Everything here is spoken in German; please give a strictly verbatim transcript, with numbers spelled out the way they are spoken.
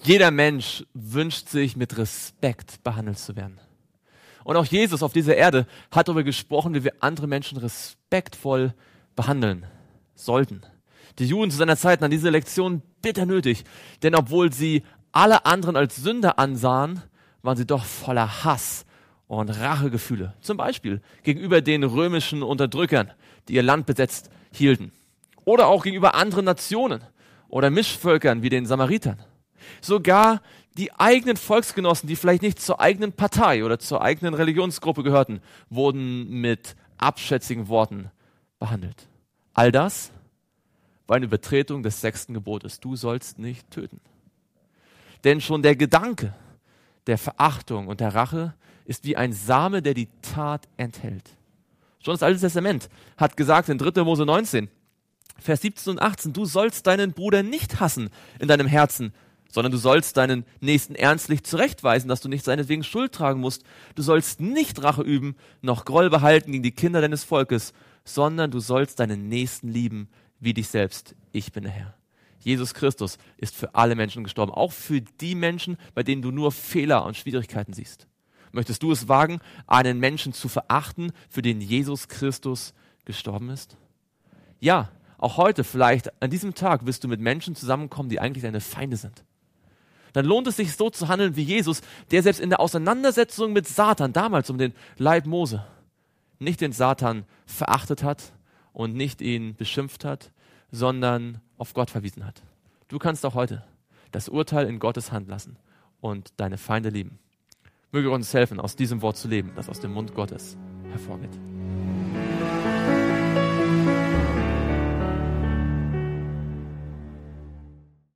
Jeder Mensch wünscht sich, mit Respekt behandelt zu werden. Und auch Jesus auf dieser Erde hat darüber gesprochen, wie wir andere Menschen respektvoll behandeln sollten. Die Juden zu seiner Zeit nahmen diese Lektion bitter nötig, denn obwohl sie alle anderen als Sünder ansahen, waren sie doch voller Hass und Rachegefühle. Zum Beispiel gegenüber den römischen Unterdrückern, die ihr Land besetzt hielten. Oder auch gegenüber anderen Nationen oder Mischvölkern wie den Samaritern. Sogar die eigenen Volksgenossen, die vielleicht nicht zur eigenen Partei oder zur eigenen Religionsgruppe gehörten, wurden mit abschätzigen Worten behandelt. All das war eine Übertretung des sechsten Gebotes. Du sollst nicht töten. Denn schon der Gedanke der Verachtung und der Rache ist wie ein Same, der die Tat enthält. Schon das Alte Testament hat gesagt in dritter Mose neunzehn, Vers siebzehn und achtzehn, du sollst deinen Bruder nicht hassen in deinem Herzen, sondern du sollst deinen Nächsten ernstlich zurechtweisen, dass du nicht seinetwegen Schuld tragen musst. Du sollst nicht Rache üben, noch Groll behalten gegen die Kinder deines Volkes, sondern du sollst deinen Nächsten lieben wie dich selbst. Ich bin der Herr. Jesus Christus ist für alle Menschen gestorben, auch für die Menschen, bei denen du nur Fehler und Schwierigkeiten siehst. Möchtest du es wagen, einen Menschen zu verachten, für den Jesus Christus gestorben ist? Ja, auch heute, vielleicht an diesem Tag, wirst du mit Menschen zusammenkommen, die eigentlich deine Feinde sind. Dann lohnt es sich so zu handeln wie Jesus, der selbst in der Auseinandersetzung mit Satan, damals um den Leib Mose, nicht den Satan verachtet hat und nicht ihn beschimpft hat, sondern auf Gott verwiesen hat. Du kannst auch heute das Urteil in Gottes Hand lassen und deine Feinde lieben. Möge Gott uns helfen, aus diesem Wort zu leben, das aus dem Mund Gottes hervorgeht.